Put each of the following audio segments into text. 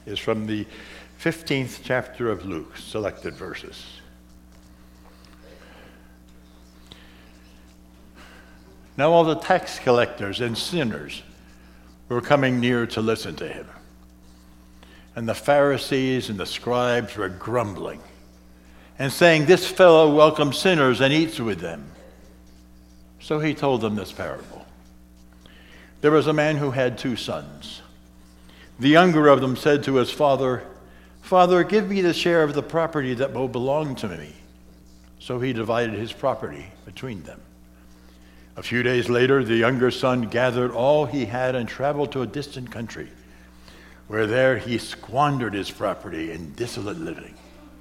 is from the 15th chapter of Luke, selected verses. Now all the tax collectors and sinners were coming near to listen to him. And the Pharisees and the scribes were grumbling and saying, "This fellow welcomes sinners and eats with them." So he told them this parable. There was a man who had 2 sons. The younger of them said to his father, "Father, give me the share of the property that will belong to me." So he divided his property between them. A few days later, the younger son gathered all he had and traveled to a distant country, where there he squandered his property in dissolute living.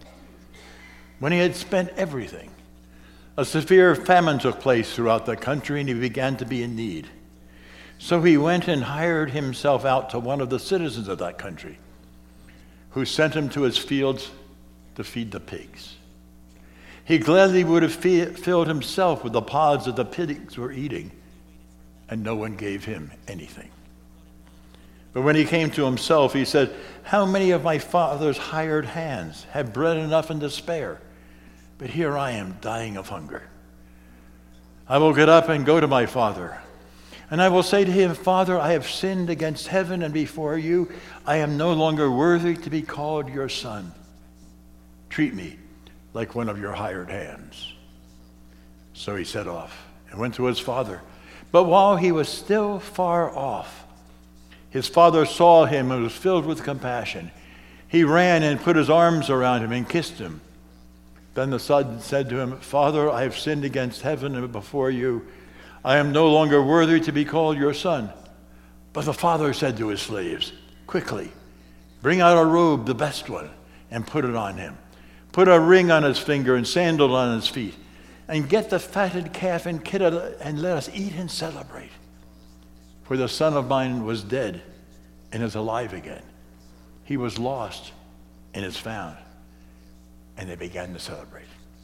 When he had spent everything, a severe famine took place throughout the country, and he began to be in need. So he went and hired himself out to one of the citizens of that country, who sent him to his fields to feed the pigs. He gladly would have filled himself with the pods that the pigs were eating, and no one gave him anything. But when he came to himself, he said, "How many of my father's hired hands have bread enough and to spare? But here I am dying of hunger. I will get up and go to my father, and I will say to him, 'Father, I have sinned against heaven and before you. I am no longer worthy to be called your son. Treat me like one of your hired hands.' So he set off and went to his father. But while he was still far off, his father saw him and was filled with compassion. He ran and put his arms around him and kissed him. Then the son said to him, 'Father, I have sinned against heaven and before you. I am no longer worthy to be called your son.' But the father said to his slaves, 'Quickly, bring out a robe, the best one, and put it on him. Put a ring on his finger and sandal on his feet, and get the fatted calf and kill it, and let us eat and celebrate. For the son of mine was dead and is alive again. He was lost and is found.' And they began to celebrate.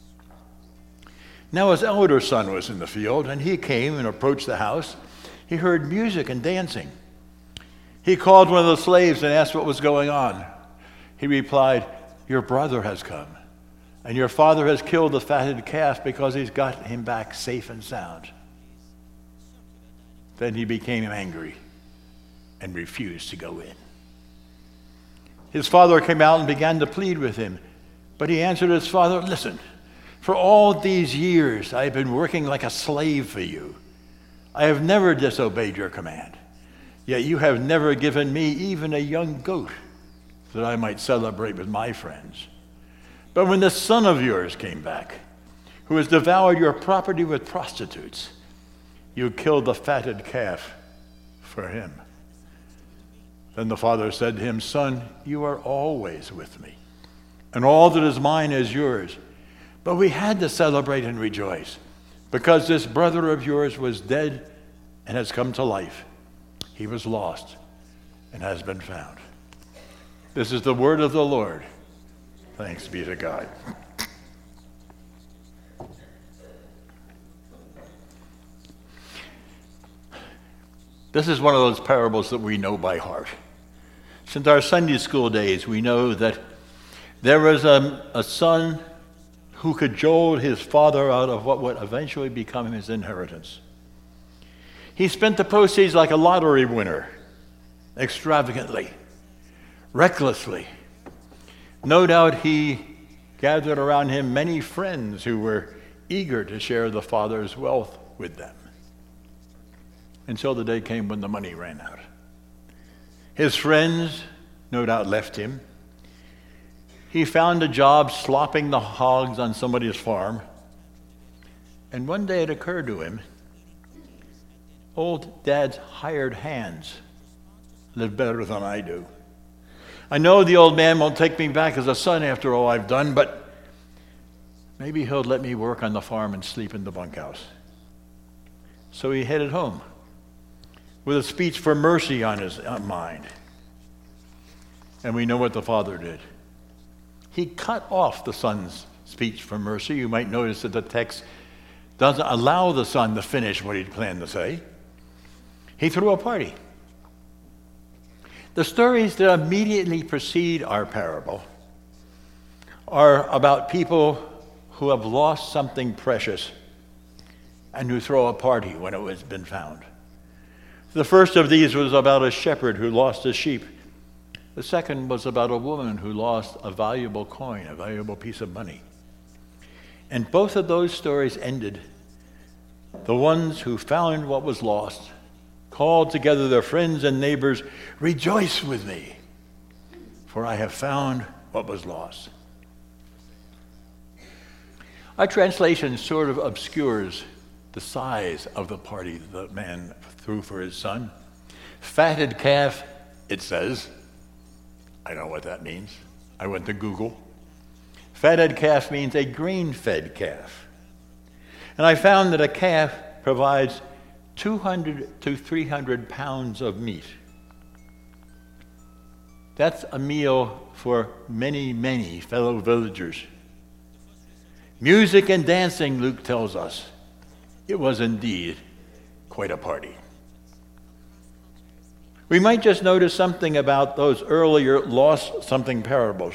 Now his elder son was in the field, and he came and approached the house. He heard music and dancing. He called one of the slaves and asked what was going on. He replied, 'Your brother has come, and your father has killed the fatted calf because he's got him back safe and sound.' Then he became angry and refused to go in. His father came out and began to plead with him. But he answered his father, 'Listen, for all these years I have been working like a slave for you. I have never disobeyed your command. Yet you have never given me even a young goat that I might celebrate with my friends. But when this son of yours came back, who has devoured your property with prostitutes, you killed the fatted calf for him.' Then the father said to him, 'Son, you are always with me, and all that is mine is yours. But we had to celebrate and rejoice, because this brother of yours was dead and has come to life. He was lost and has been found.' This is the word of the Lord. Thanks be to God." This is one of those parables that we know by heart. Since our Sunday school days, we know that there was a son who cajoled his father out of what would eventually become his inheritance. He spent the proceeds like a lottery winner, extravagantly, recklessly. No doubt he gathered around him many friends who were eager to share the father's wealth with them, until the day came when the money ran out. His friends no doubt left him. He found a job slopping the hogs on somebody's farm. And one day it occurred to him, old Dad's hired hands live better than I do. I know the old man won't take me back as a son after all I've done, but maybe he'll let me work on the farm and sleep in the bunkhouse. So he headed home with a speech for mercy on his mind. And we know what the father did. He cut off the son's speech for mercy. You might notice that the text doesn't allow the son to finish what he'd planned to say. He threw a party. The stories that immediately precede our parable are about people who have lost something precious and who throw a party when it has been found. The first of these was about a shepherd who lost a sheep. The second was about a woman who lost a valuable coin, a valuable piece of money. And both of those stories ended. The ones who found what was lost called together their friends and neighbors, "Rejoice with me, for I have found what was lost." Our translation sort of obscures the size of the party the man threw for his son. Fatted calf, it says. I don't know what that means. I went to Google. Fatted calf means a grain-fed calf. And I found that a calf provides 200 to 300 pounds of meat. That's a meal for many, many fellow villagers. Music and dancing, Luke tells us. It was indeed quite a party. We might just notice something about those earlier lost something parables.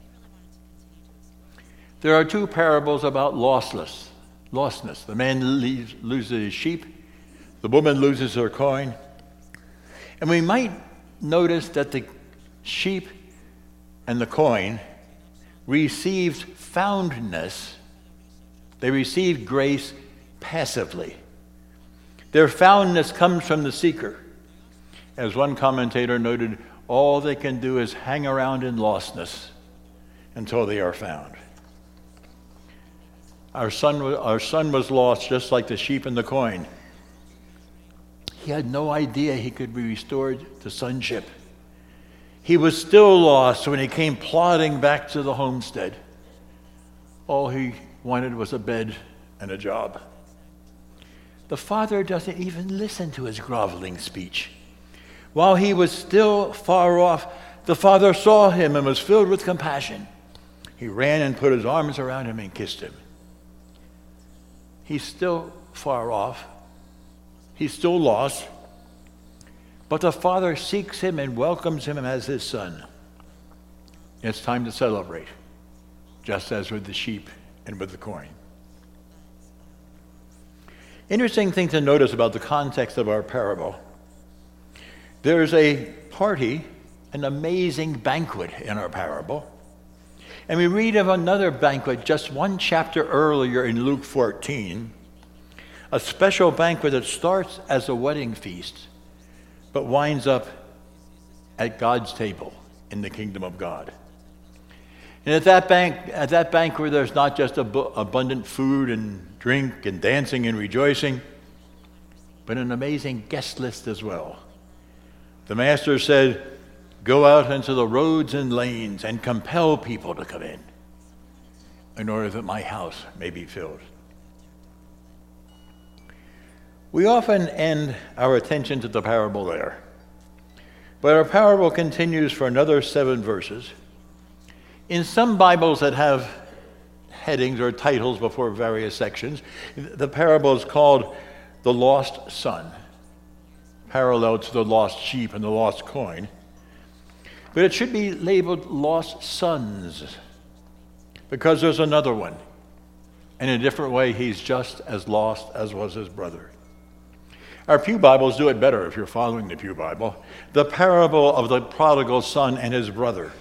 There are two parables about lostness. The man loses his sheep. The woman loses her coin. And we might notice that the sheep and the coin received foundness. They received grace passively. Their foundness comes from the seeker. As one commentator noted, all they can do is hang around in lostness until they are found. Our son was lost just like the sheep and the coin. He had no idea he could be restored to sonship. He was still lost when he came plodding back to the homestead. All he wanted was a bed and a job. The father doesn't even listen to his groveling speech. While he was still far off, the father saw him and was filled with compassion. He ran and put his arms around him and kissed him. He's still far off. He's still lost. But the father seeks him and welcomes him as his son. It's time to celebrate, just as with the sheep and with the coin. Interesting thing to notice about the context of our parable. There's a party, an amazing banquet in our parable. And we read of another banquet just one chapter earlier in Luke 14, a special banquet that starts as a wedding feast, but winds up at God's table in the kingdom of God. And at that banquet, there's not just abundant food and drink and dancing and rejoicing, but an amazing guest list as well. The master said, "Go out into the roads and lanes and compel people to come in order that my house may be filled." We often end our attention to the parable there. But our parable continues for another 7 verses. In some Bibles that have headings or titles before various sections, the parable is called The Lost Son, parallel to the lost sheep and the lost coin. But it should be labeled Lost Sons, because there's another one. In a different way, he's just as lost as was his brother. Our Pew Bibles do it better if you're following the Pew Bible. The parable of the prodigal son and his brother.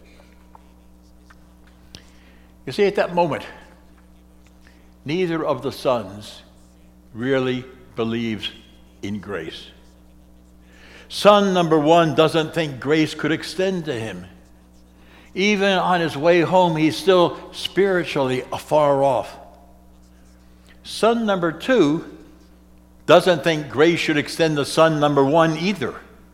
You see, at that moment, neither of the sons really believes in grace. Son number 1 doesn't think grace could extend to him. Even on his way home, he's still spiritually afar off. Son number 2 doesn't think grace should extend to son number 1 either.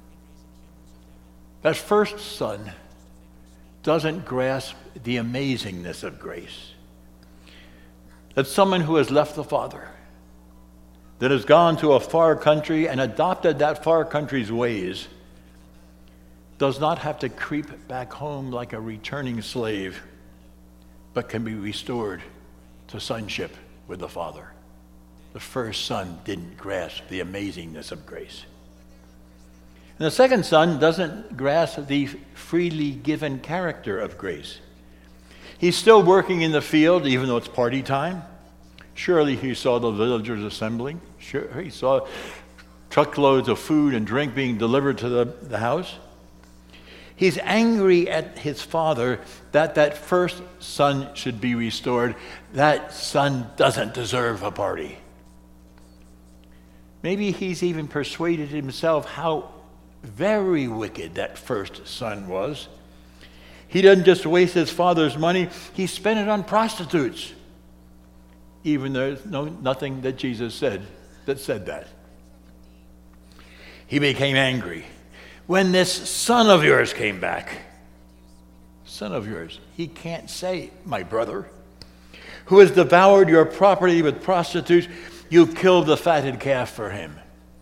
That first son doesn't grasp the amazingness of grace. That someone who has left the father, that has gone to a far country and adopted that far country's ways, does not have to creep back home like a returning slave, but can be restored to sonship with the Father. The first son didn't grasp the amazingness of grace. And the second son doesn't grasp the freely given character of grace. He's still working in the field, even though it's party time. Surely he saw the villagers assembling. Sure, he saw truckloads of food and drink being delivered to the house. He's angry at his father that first son should be restored. That son doesn't deserve a party. Maybe he's even persuaded himself how very wicked that first son was. He doesn't just waste his father's money, he spent it on prostitutes. Even there's nothing that Jesus said that. He became angry. When this son of yours came back, son of yours, he can't say, my brother, who has devoured your property with prostitutes, you killed the fatted calf for him.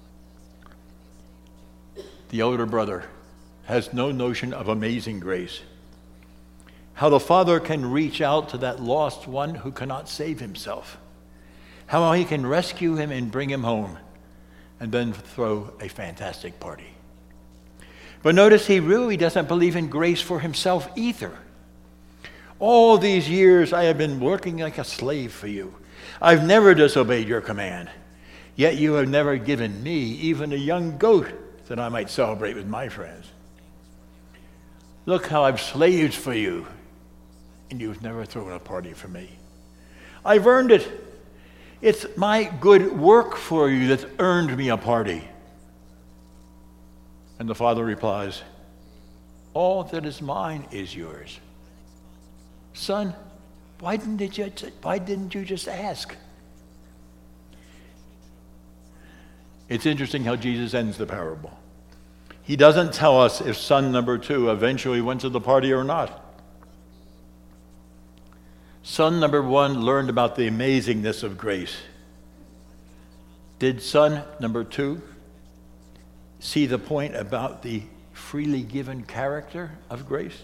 The older brother has no notion of amazing grace. How the father can reach out to that lost one who cannot save himself. How he can rescue him and bring him home and then throw a fantastic party. But notice he really doesn't believe in grace for himself either. All these years I have been working like a slave for you. I've never disobeyed your command. Yet you have never given me even a young goat that I might celebrate with my friends. Look how I've slaved for you, and you've never thrown a party for me. I've earned it. It's my good work for you that's earned me a party. And the father replies, all that is mine is yours. Son, why didn't you just ask? It's interesting how Jesus ends the parable. He doesn't tell us if son number 2 eventually went to the party or not. Son number 1 learned about the amazingness of grace. Did son number 2 see the point about the freely given character of grace?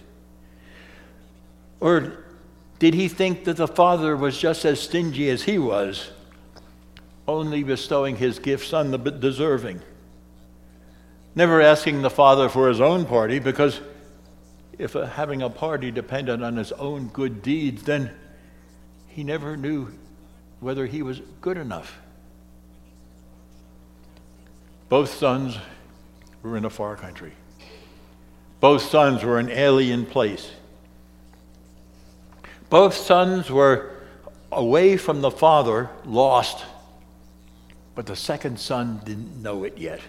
Or did he think that the father was just as stingy as he was, only bestowing his gifts on the deserving? Never asking the father for his own party, because if having a party depended on his own good deeds, then he never knew whether he was good enough. Both sons were in a far country. Both sons were in an alien place. Both sons were away from the father, lost, but the second son didn't know it yet.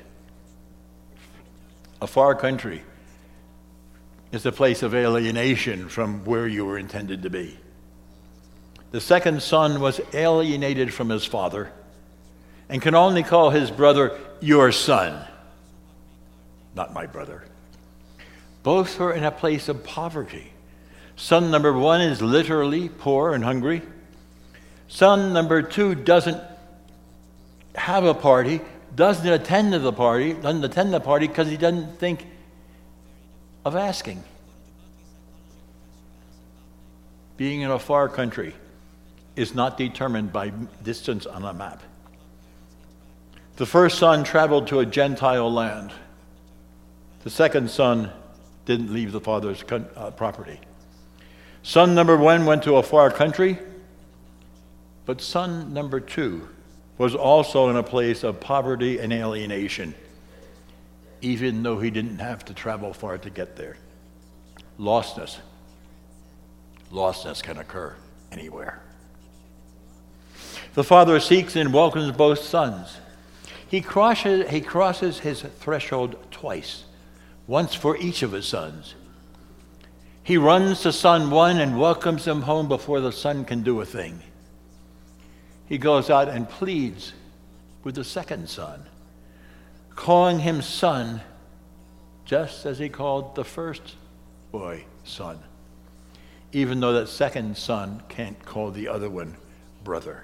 A far country is a place of alienation from where you were intended to be. The second son was alienated from his father and can only call his brother your son, not my brother. Both are in a place of poverty. Son number 1 is literally poor and hungry. Son number 2 doesn't have a party, doesn't attend the party because he doesn't think of asking. Being in a far country is not determined by distance on a map. The first son traveled to a Gentile land. The second son didn't leave the father's property. Son number 1 went to a far country, but son number 2 was also in a place of poverty and alienation, even though he didn't have to travel far to get there. Lostness can occur anywhere. The father seeks and welcomes both sons. He crosses his threshold twice, once for each of his sons. He runs to son 1 and welcomes him home before the son can do a thing. He goes out and pleads with the second son, calling him son just as he called the first boy son, even though that second son can't call the other one brother.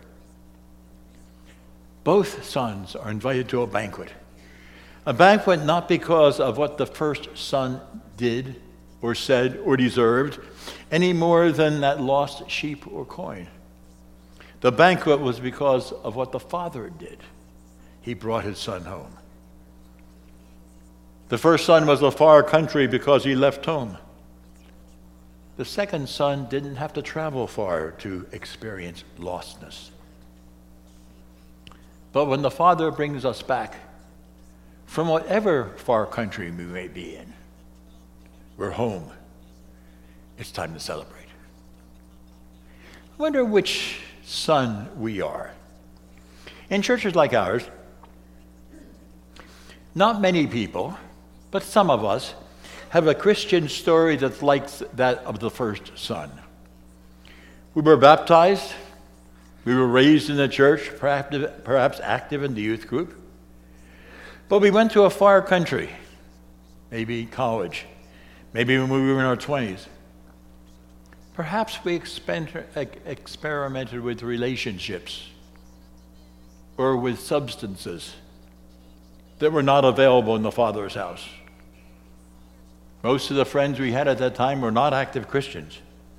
Both sons are invited to a banquet. A banquet not because of what the first son did or said or deserved, any more than that lost sheep or coin. The banquet was because of what the father did. He brought his son home. The first son was a far country because he left home. The second son didn't have to travel far to experience lostness. But when the Father brings us back from whatever far country we may be in, we're home. It's time to celebrate. I wonder which son we are. In churches like ours, not many people, but some of us, have a Christian story that's like that of the first son. We were baptized. We were raised in the church, perhaps active in the youth group. But we went to a far country, maybe college, maybe when we were in our 20s. Perhaps we experimented with relationships or with substances that were not available in the Father's house. Most of the friends we had at that time were not active Christians.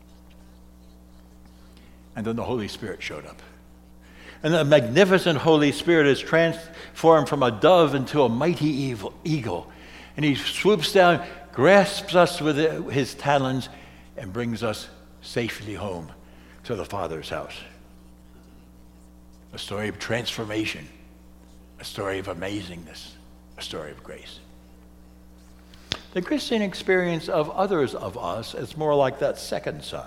And then the Holy Spirit showed up. And the magnificent Holy Spirit is transformed from a dove into a mighty eagle. And he swoops down, grasps us with his talons, and brings us safely home to the Father's house. A story of transformation, a story of amazingness, a story of grace. The Christian experience of others of us is more like that second son.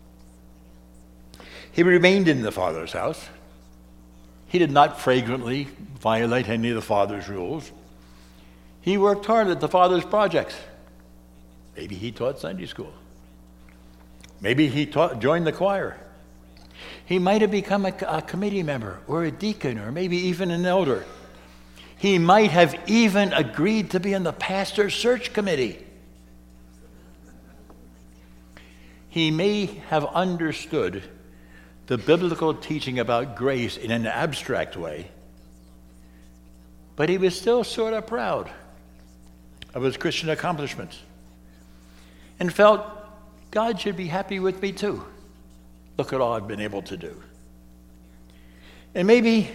He remained in the Father's house. He did not flagrantly violate any of the Father's rules. He worked hard at the Father's projects. Maybe he taught Sunday school. Maybe he joined the choir. He might have become a committee member or a deacon or maybe even an elder. He might have even agreed to be in the pastor's search committee. He may have understood the biblical teaching about grace in an abstract way, but he was still sort of proud of his Christian accomplishments and felt God should be happy with me too. Look at all I've been able to do. And maybe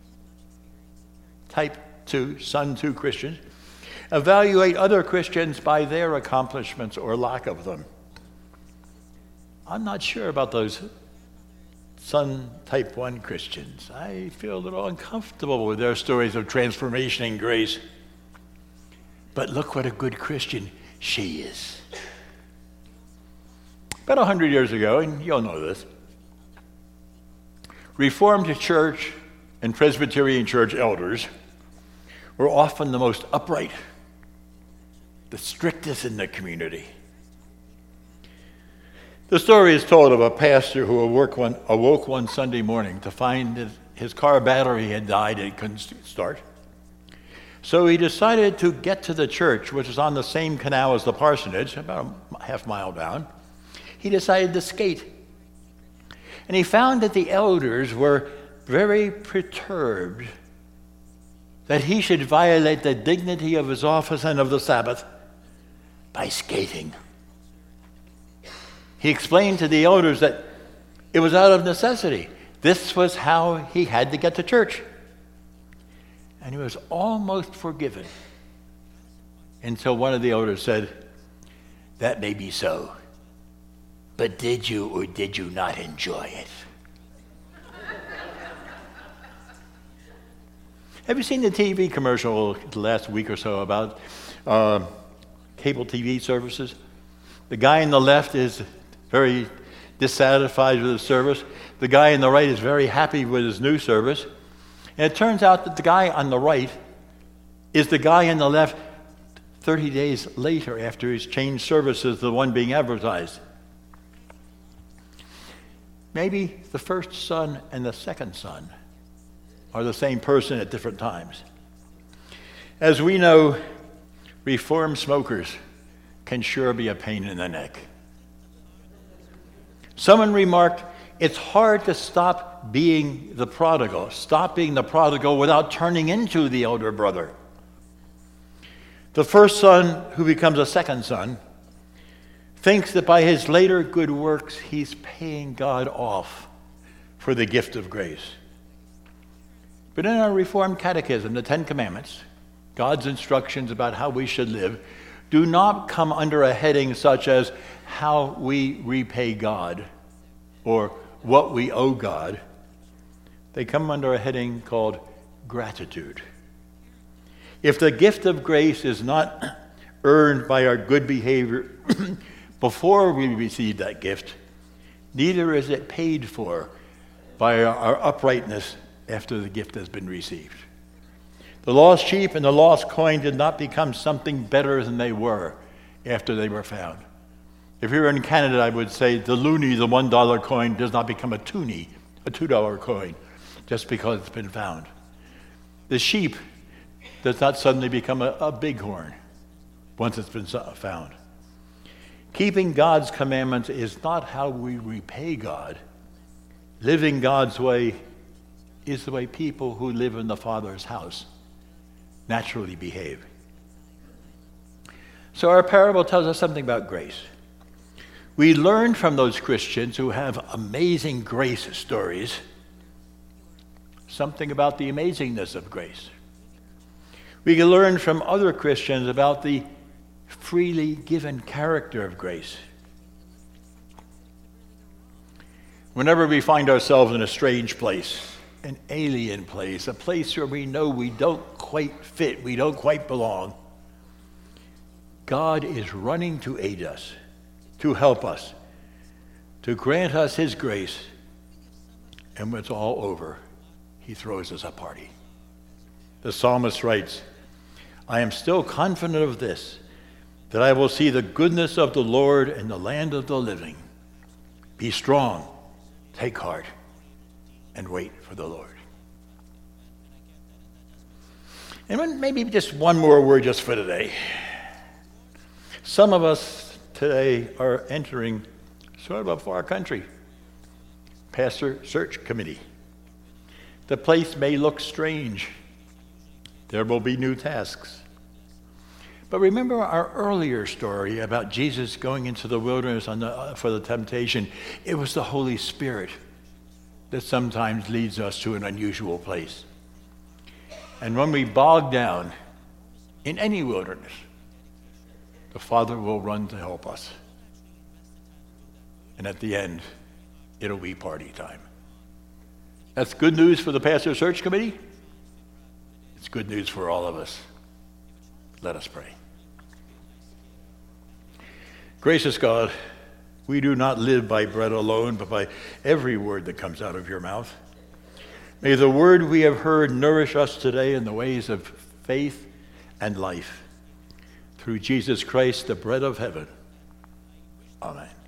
type 2, son 2 Christians evaluate other Christians by their accomplishments or lack of them. I'm not sure about those son type 1 Christians. I feel a little uncomfortable with their stories of transformation and grace. But look what a good Christian she is. About 100 years ago, and you'll know this, Reformed church and Presbyterian church elders were often the most upright, the strictest in the community. The story is told of a pastor who awoke one Sunday morning to find that his car battery had died and it couldn't start. So he decided to get to the church, which is on the same canal as the parsonage, about a half mile down. He decided to skate. And he found that the elders were very perturbed that he should violate the dignity of his office and of the Sabbath by skating. He explained to the elders that it was out of necessity. This was how he had to get to church. And he was almost forgiven until one of the elders said, "That may be so, but did you or did you not enjoy it?" Have you seen the TV commercial the last week or so about cable TV services? The guy on the left is very dissatisfied with his service. The guy on the right is very happy with his new service. And it turns out that the guy on the right is the guy on the left 30 days later after he's changed services, the one being advertised. Maybe the first son and the second son are the same person at different times. As we know, reformed smokers can sure be a pain in the neck. Someone remarked, it's hard to stop being the prodigal without turning into the elder brother. The first son who becomes a second son thinks that by his later good works, he's paying God off for the gift of grace. But in our Reformed Catechism, the Ten Commandments, God's instructions about how we should live, do not come under a heading such as how we repay God or what we owe God. They come under a heading called gratitude. If the gift of grace is not earned by our good behavior before we receive that gift, neither is it paid for by our uprightness after the gift has been received. The lost sheep and the lost coin did not become something better than they were after they were found. If you're in Canada, I would say the loonie, the $1 coin, does not become a toonie, a $2 coin, just because it's been found. The sheep does not suddenly become a bighorn once it's been found. Keeping God's commandments is not how we repay God. Living God's way is the way people who live in the Father's house naturally behave. So our parable tells us something about grace. We learn from those Christians who have amazing grace stories something about the amazingness of grace. We can learn from other Christians about the freely given character of grace. Whenever we find ourselves in a strange place, an alien place, a place where we know we don't quite fit, we don't quite belong, God is running to aid us, to help us, to grant us his grace, and when it's all over, he throws us a party. The psalmist writes, I am still confident of this, that I will see the goodness of the Lord in the land of the living. Be strong, take heart, and wait for the Lord. And maybe just one more word just for today. Some of us today are entering sort of a far country. Pastor Search Committee. The place may look strange. There will be new tasks. But remember our earlier story about Jesus going into the wilderness for the temptation. It was the Holy Spirit that sometimes leads us to an unusual place. And when we bog down in any wilderness, the Father will run to help us. And at the end, it'll be party time. That's good news for the Pastor Search Committee. It's good news for all of us. Let us pray. Gracious God, we do not live by bread alone, but by every word that comes out of your mouth. May the word we have heard nourish us today in the ways of faith and life. Through Jesus Christ, the bread of heaven. Amen.